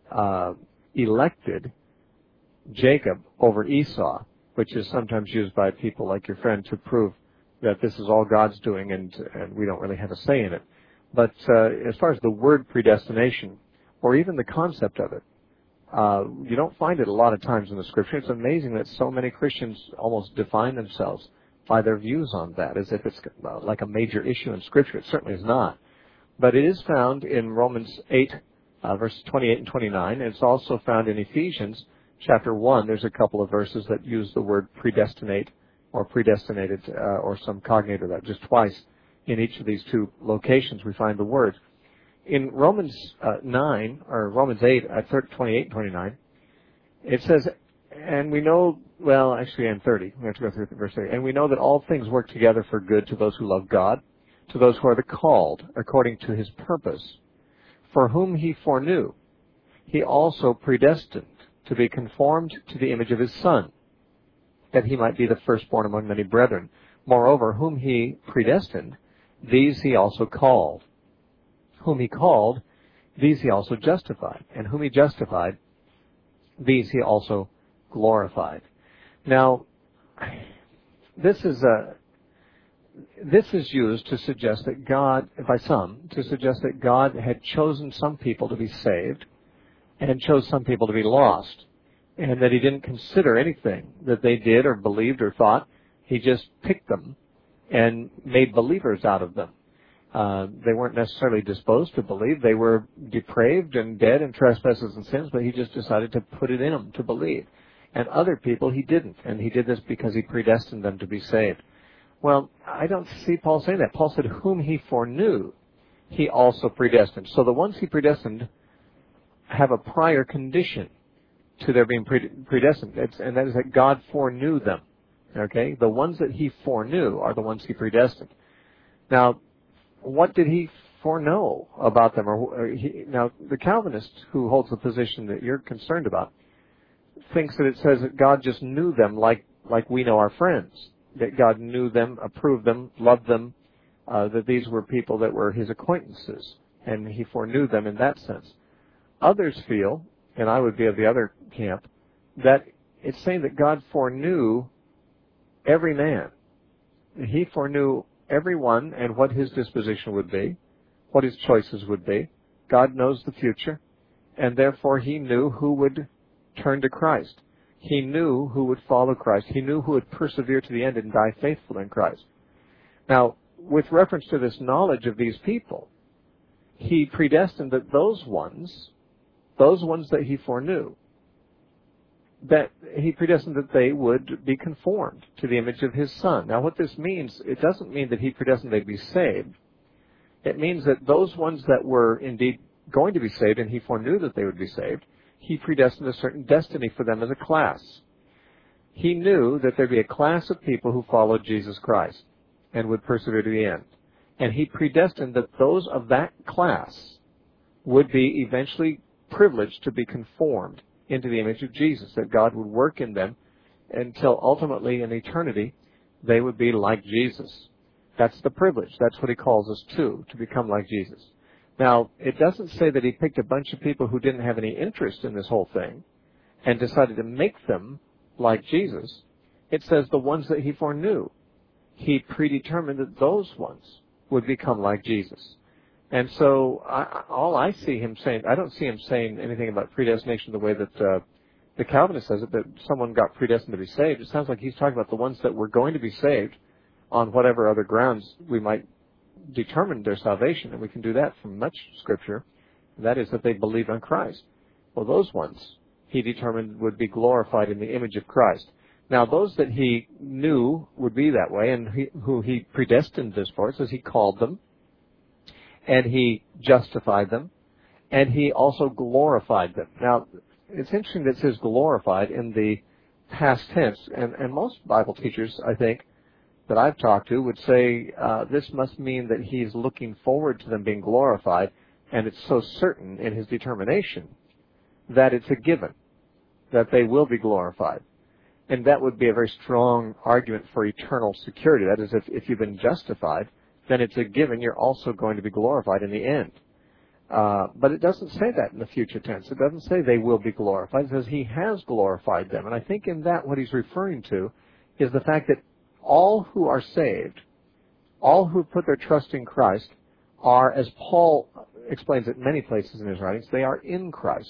B: elected Jacob over Esau, which is sometimes used by people like your friend to prove that this is all God's doing and we don't really have a say in it. But as far as the word predestination, or even the concept of it, you don't find it a lot of times in the Scripture. It's amazing that so many Christians almost define themselves by their views on that, as if it's like a major issue in Scripture. It certainly is not. But it is found in Romans 8, verses 28 and 29. And it's also found in Ephesians chapter 1. There's a couple of verses that use the word predestinate or predestinated or some cognate of that, just twice. In each of these two locations, we find the word. In Romans 9, or Romans 8, 28 and 29, it says, and we know, well, actually, and 30, we have to go through verse 30, and we know that all things work together for good to those who love God, to those who are the called, according to his purpose, for whom he foreknew, he also predestined to be conformed to the image of his Son, that he might be the firstborn among many brethren. Moreover, whom he predestined, these he also called. Whom he called, these he also justified. And whom he justified, these he also glorified. Now, this is used to suggest that God, by some, to suggest that God had chosen some people to be saved and chose some people to be lost, and that he didn't consider anything that they did or believed or thought. He just picked them and made believers out of them. They weren't necessarily disposed to believe. They were depraved and dead in trespasses and sins, but he just decided to put it in them to believe. And other people he didn't, and he did this because he predestined them to be saved. Well, I don't see Paul saying that. Paul said, whom he foreknew, he also predestined. So the ones he predestined have a prior condition to their being predestined, and that is that God foreknew them. Okay? The ones that he foreknew are the ones he predestined. Now, what did he foreknow about them? Now, the Calvinist who holds the position that you're concerned about thinks that it says that God just knew them like we know our friends, that God knew them, approved them, loved them, that these were people that were his acquaintances, and he foreknew them in that sense. Others feel, and I would be of the other camp, that it's saying that God foreknew every man. He foreknew everyone and what his disposition would be, what his choices would be. God knows the future, and therefore he knew who would turn to Christ. He knew who would follow Christ. He knew who would persevere to the end and die faithful in Christ. Now, with reference to this knowledge of these people, he predestined that those ones that he foreknew, that he predestined that they would be conformed to the image of his Son. Now, what this means, it doesn't mean that he predestined they'd be saved. It means that those ones that were indeed going to be saved, and he foreknew that they would be saved, he predestined a certain destiny for them as a class. He knew that there'd be a class of people who followed Jesus Christ and would persevere to the end. And he predestined that those of that class would be eventually privileged to be conformed into the image of Jesus, that God would work in them until ultimately in eternity they would be like Jesus. That's the privilege. That's what he calls us to become like Jesus. Now, it doesn't say that he picked a bunch of people who didn't have any interest in this whole thing and decided to make them like Jesus. It says the ones that he foreknew, he predetermined that those ones would become like Jesus. And so all I see him saying, I don't see him saying anything about predestination the way that the Calvinist says it, that someone got predestined to be saved. It sounds like he's talking about the ones that were going to be saved on whatever other grounds we might determine their salvation, and we can do that from much Scripture. That is that they believe on Christ. Well, those ones he determined would be glorified in the image of Christ. Now, those that he knew would be that way, and who he predestined this for, it says he called them, and he justified them, and he also glorified them. Now, it's interesting that it says glorified in the past tense, and most Bible teachers, I think, that I've talked to would say this must mean that he's looking forward to them being glorified, and it's so certain in his determination that it's a given that they will be glorified. And that would be a very strong argument for eternal security. That is, if you've been justified, then it's a given you're also going to be glorified in the end. But it doesn't say that in the future tense. It doesn't say they will be glorified. It says he has glorified them. And I think in that what he's referring to is the fact that all who are saved, all who put their trust in Christ, are, as Paul explains it many places in his writings, they are in Christ.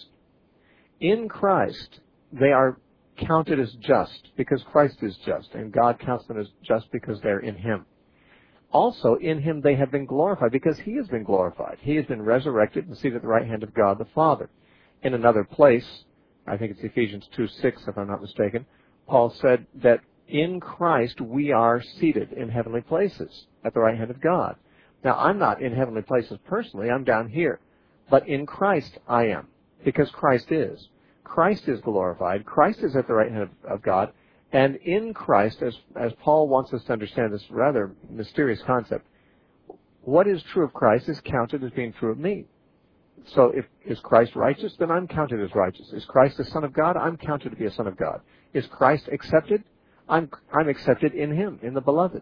B: In Christ, they are counted as just because Christ is just, and God counts them as just because they're in him. Also, in him they have been glorified because he has been glorified. He has been resurrected and seated at the right hand of God the Father. In another place, I think it's Ephesians 2:6 if I'm not mistaken, Paul said that in Christ we are seated in heavenly places at the right hand of God. Now, I'm not in heavenly places personally. I'm down here. But in Christ I am, because Christ is. Christ is glorified. Christ is at the right hand of God. And in Christ, as Paul wants us to understand this rather mysterious concept, what is true of Christ is counted as being true of me. So is Christ righteous? Then I'm counted as righteous. Is Christ a son of God? I'm counted to be a son of God. Is Christ accepted? I'm accepted in him, in the beloved.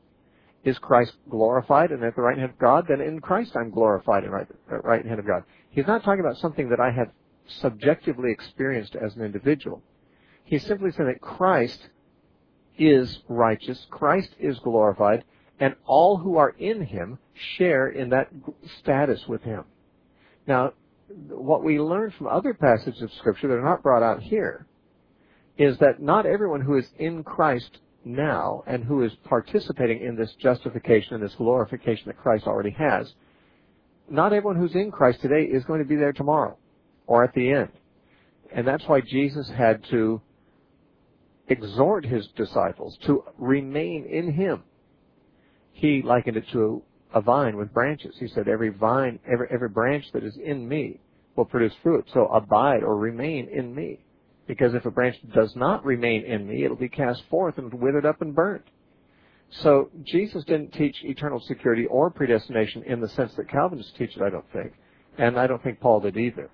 B: Is Christ glorified and at the right hand of God? Then in Christ I'm glorified and at the right hand of God. He's not talking about something that I have subjectively experienced as an individual. He's simply saying that Christ is righteous, Christ is glorified, and all who are in him share in that status with him. Now, what we learn from other passages of Scripture that are not brought out here is that not everyone who is in Christ now and who is participating in this justification and this glorification that Christ already has, not everyone who's in Christ today is going to be there tomorrow or at the end. And that's why Jesus had to exhort his disciples to remain in him. He likened it to a vine with branches. He said, every branch that is in me will produce fruit. So abide or remain in me. Because if a branch does not remain in me, it'll be cast forth and withered up and burnt. So Jesus didn't teach eternal security or predestination in the sense that Calvinists teach it, I don't think. And I don't think Paul did either.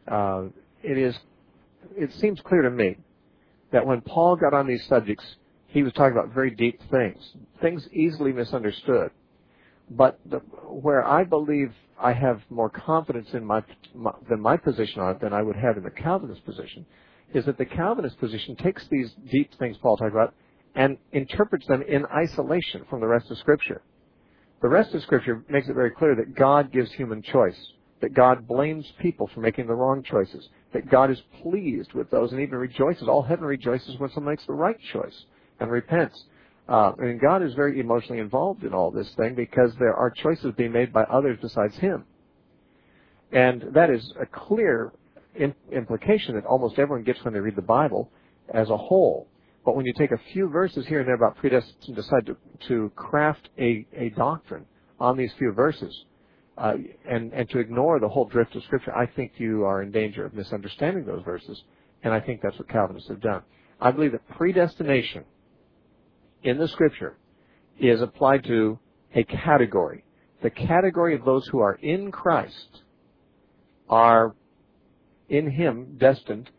B: It seems clear to me that when Paul got on these subjects, he was talking about very deep things easily misunderstood. But where I believe I have more confidence in my position on it than I would have in the Calvinist position is that the Calvinist position takes these deep things Paul talked about and interprets them in isolation from the rest of Scripture. The rest of Scripture makes it very clear that God gives human choice, that God blames people for making the wrong choices, that God is pleased with those and even rejoices. All heaven rejoices when someone makes the right choice and repents. And God is very emotionally involved in all this thing because there are choices being made by others besides him. And that is a clear implication that almost everyone gets when they read the Bible as a whole. But when you take a few verses here and there about predestination and decide to craft a doctrine on these few verses, and to ignore the whole drift of Scripture, I think you are in danger of misunderstanding those verses, and I think that's what Calvinists have done. I believe that predestination in the Scripture is applied to a category. The category of those who are in Christ are in him destined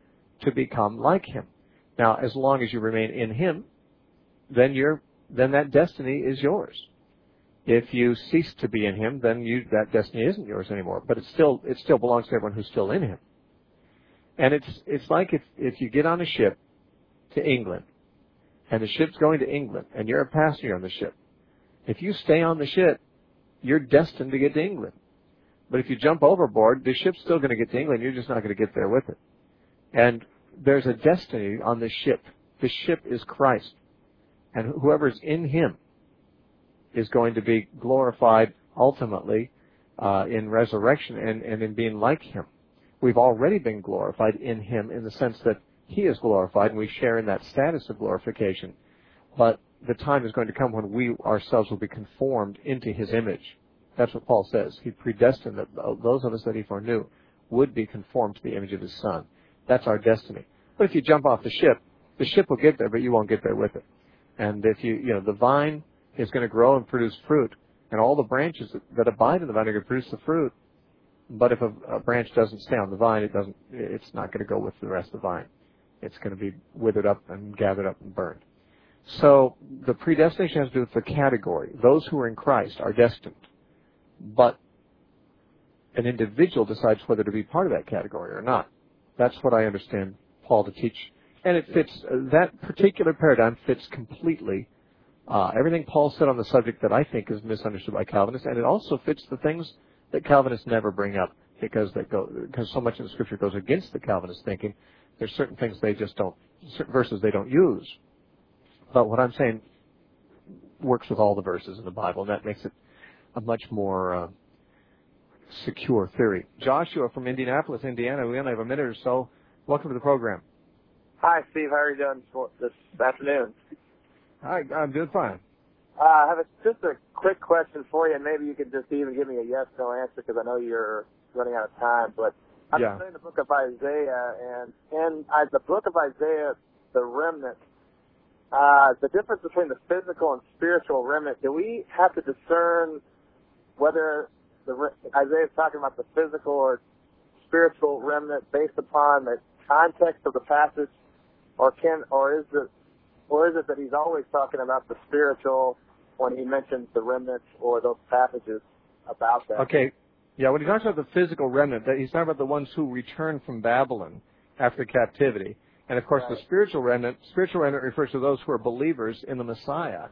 B: to become like him. Now, as long as you remain in him, then that destiny is yours. If you cease to be in him, then that destiny isn't yours anymore. But it still belongs to everyone who's still in him. And it's like if you get on a ship to England, and the ship's going to England, and you're a passenger on the ship. If you stay on the ship, you're destined to get to England. But if you jump overboard, the ship's still going to get to England. You're just not going to get there with it. And there's a destiny on the ship. The ship is Christ. And whoever's in him is going to be glorified ultimately in resurrection and in being like him. We've already been glorified in him in the sense that he is glorified and we share in that status of glorification. But the time is going to come when we ourselves will be conformed into his image. That's what Paul says. He predestined that those of us that he foreknew would be conformed to the image of his Son. That's our destiny. But if you jump off the ship will get there, but you won't get there with it. And if the vine is going to grow and produce fruit, and all the branches that abide in the vine are going to produce the fruit. But if a branch doesn't stay on the vine, it's not going to go with the rest of the vine. It's going to be withered up and gathered up and burned. So the predestination has to do with the category. Those who are in Christ are destined. But an individual decides whether to be part of that category or not. That's what I understand Paul to teach. And it fits, that particular paradigm fits completely everything Paul said on the subject that I think is misunderstood by Calvinists, and it also fits the things that Calvinists never bring up because so much of the Scripture goes against the Calvinist thinking. There's certain things certain verses they don't use. But what I'm saying works with all the verses in the Bible, and that makes it a much more secure theory. Joshua from Indianapolis, Indiana. We only have a minute or so. Welcome to the program.
H: Hi, Steve. How are you doing this afternoon?
B: Hi, I'm doing fine.
H: I have just a quick question for you, and maybe you could just even give me a yes/no answer because I know you're running out of time. But I'm studying the book of Isaiah, and in the book of Isaiah, the remnant, the difference between the physical and spiritual remnant, do we have to discern whether Isaiah is talking about the physical or spiritual remnant based upon the context of the passage, or is it that he's always talking about the spiritual when he mentions the remnant or those passages about that?
B: Okay. Yeah, when he talks about the physical remnant, he's talking about the ones who return from Babylon after captivity. And, of course, the spiritual remnant refers to those who are believers in the Messiah.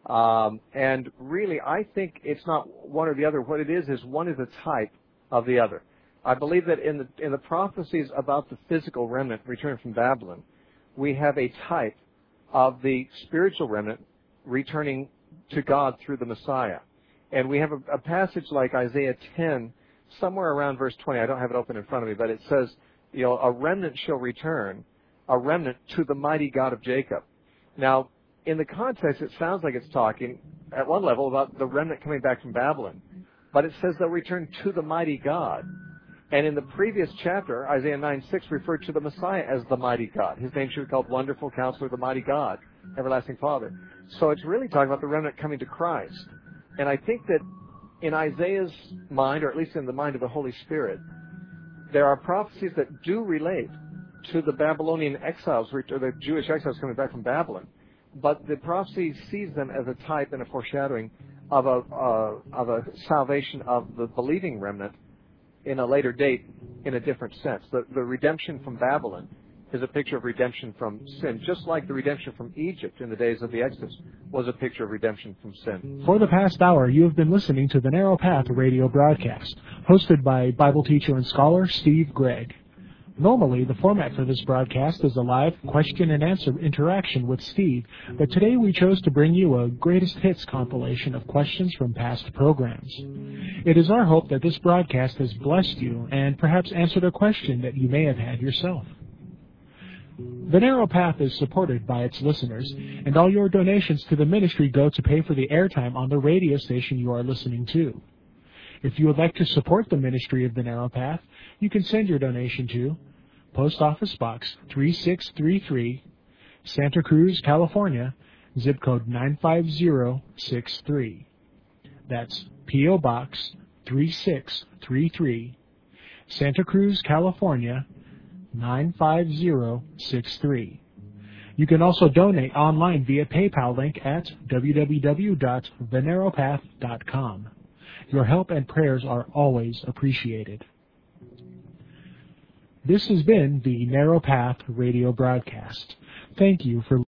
B: And really, I think it's not one or the other. What it is one is a type of the other. I believe that in the prophecies about the physical remnant returning from Babylon, we have a type of the spiritual remnant returning to God through the Messiah. And we have a passage like Isaiah 10, somewhere around verse 20. I don't have it open in front of me, but it says, a remnant shall return, a remnant to the mighty God of Jacob. Now, in the context, it sounds like it's talking, at one level, about the remnant coming back from Babylon. But it says they'll return to the mighty God. And in the previous chapter, Isaiah 9:6 referred to the Messiah as the mighty God. His name should be called Wonderful Counselor, the Mighty God, Everlasting Father. So it's really talking about the remnant coming to Christ. And I think that in Isaiah's mind, or at least in the mind of the Holy Spirit, there are prophecies that do relate to the Babylonian exiles, or the Jewish exiles coming back from Babylon. But the prophecy sees them as a type and a foreshadowing of a salvation of the believing remnant in a later date in a different sense. The redemption from Babylon is a picture of redemption from sin, just like the redemption from Egypt in the days of the Exodus was a picture of redemption from sin.
A: For the past hour, you have been listening to the Narrow Path radio broadcast, hosted by Bible teacher and scholar Steve Gregg. Normally, the format for this broadcast is a live question-and-answer interaction with Steve, but today we chose to bring you a greatest hits compilation of questions from past programs. It is our hope that this broadcast has blessed you and perhaps answered a question that you may have had yourself. The Narrow Path is supported by its listeners, and all your donations to the ministry go to pay for the airtime on the radio station you are listening to. If you would like to support the ministry of the Narrow Path, you can send your donation to Post Office Box 3633, Santa Cruz, California, zip code 95063. That's P.O. Box 3633, Santa Cruz, California, 95063. You can also donate online via PayPal link at www.thenarrowpath.com. Your help and prayers are always appreciated. This has been the Narrow Path radio broadcast. Thank you for